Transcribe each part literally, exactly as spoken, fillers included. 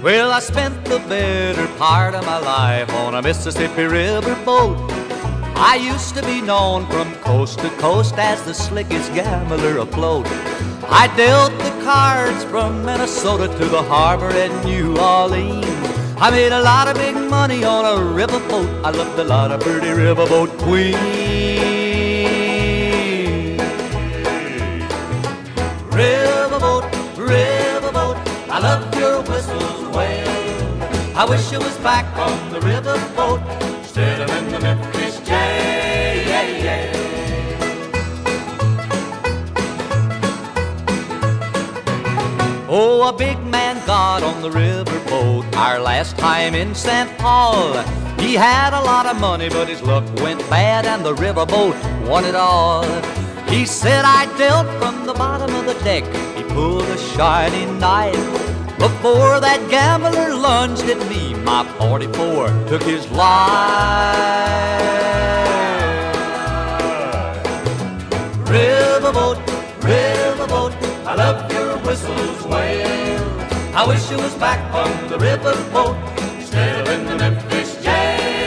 Well, I spent the better part of my life on a Mississippi River boat. I used to be known from coast to coast as the slickest gambler afloat. I dealt the cards from Minnesota to the harbor at New Orleans. I made a lot of big money on a riverboat. I loved a lot of pretty riverboat queens. Riverboat, riverboat, I love your whistle's wail. I wish it was back on the riverboat instead of in the Memphis jail. Oh, a big man got on the riverboat our last time in Saint Paul. He had a lot of money, but his luck went bad and the riverboat won it all. He said I dealt from the bottom of the deck. He pulled a shiny knife. Before that gambler lunged at me, my forty-four took his life. Riverboat, riverboat, I love your whistle's wail. I wish it was back on the riverboat instead of in the Memphis jail.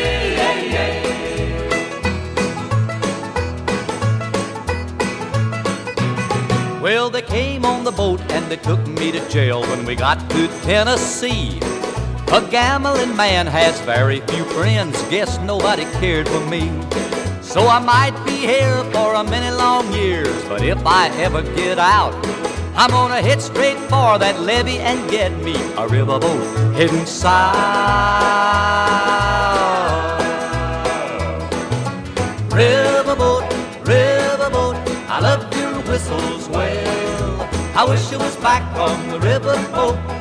Well, they came on the boat and they took me to jail when we got to Tennessee. A gambling man has very few friends, guess nobody cared for me. So I might be here for a many long years, but if I ever get out, I'm gonna head straight for that levee and get me a riverboat heading south. Riverboat, riverboat, I love your whistle's wail. I wish it was back on the riverboat